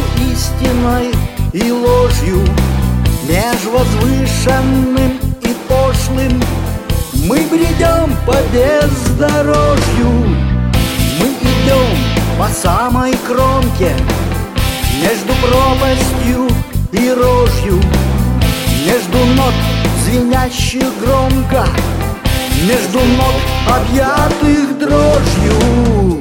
истиной и ложью, меж возвышенным и пошлым мы бредем по бездорожью. Мы идем по самой кромке, между пропастью и рожью, между нот звенящих громко, между ног объятых дрожью.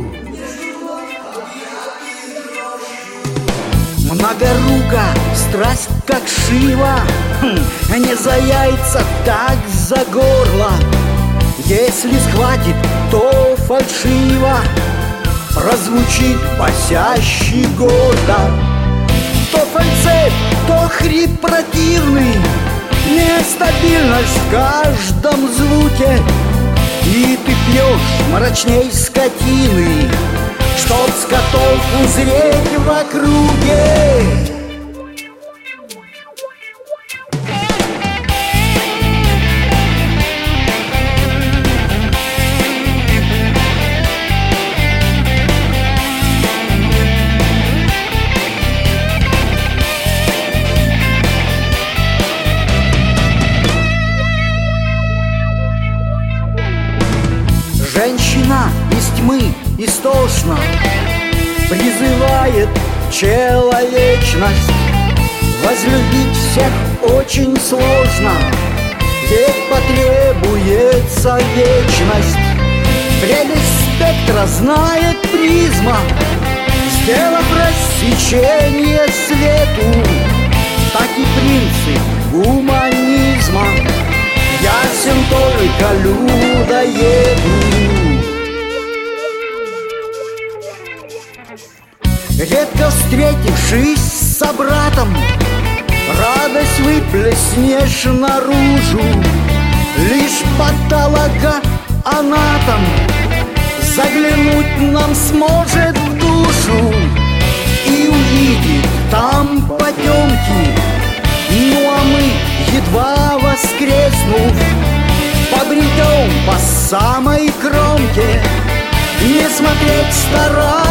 Многорука страсть, как Шива, не за яйца, так за горло. Если схватит, то фальшиво прозвучит басящий гордо. То фальцет, то хрип противный, нестабильность в каждом звуке. И ты пьешь мрачней скотины, чтоб скотов узреть в округе. Женщина из тьмы истошно призывает человечность. Возлюбить всех очень сложно, ведь потребуется вечность. Прелесть спектра знает призма, сделав рассечение свету. Так и принцип гуманизма ясен только людоеду. Редко встретившись с собратом, радость выплеснешь наружу. Лишь патологоанатом заглянуть нам сможет в душу и увидит там потемки. Ну а мы, едва воскреснув, побредем по самой кромке, не смотреть стараться